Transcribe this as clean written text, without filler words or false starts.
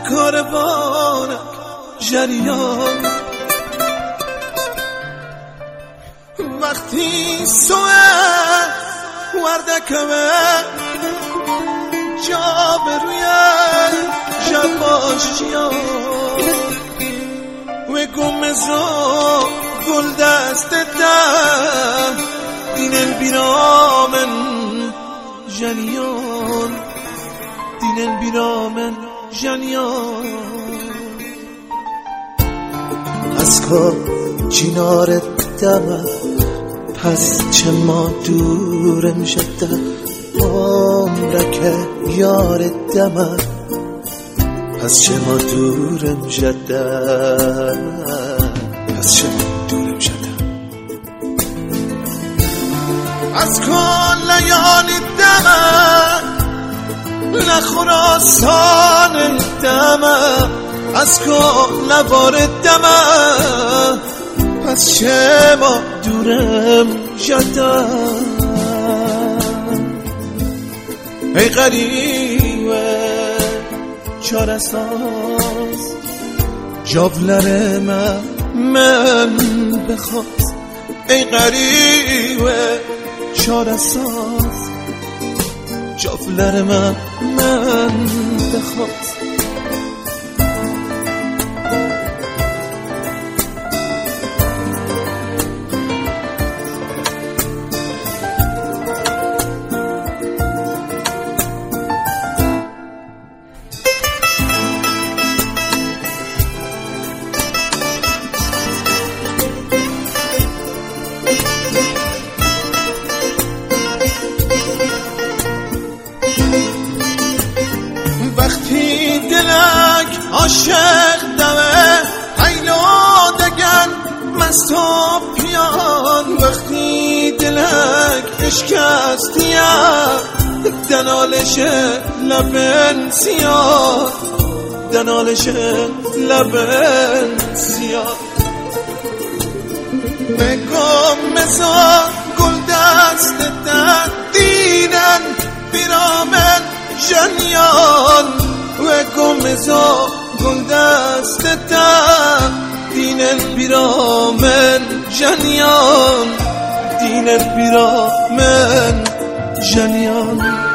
کاروانک جریان وقتی سوه وردکمه جا بروی جباشیان و گمزو گل دست ده دین البرامن جنیان دین البرامن جنیان از که چینارت دمه پس چه ما دورم شده عمرکه یار دمه پس چه ما دورم شده پس چه ما دورم شده از کل لیالی دمه نخراسان دمه از کل نوار دمه پس چه ما دورم شده ای غریبه چاره ساز جاولر من بخواست ای غریبه چاره ساز جاولر من بخواست وقتی دلک عاشق دمه حیلا دگن مست و پیان وقتی دلک اشکستیه دنالش لبن سیاه دنالش لبن سیاه بگم مزا گل دست دن دینن برامن جنیان و گمزا گل دست دن دین البرامن جنیان دین البرامن جنیان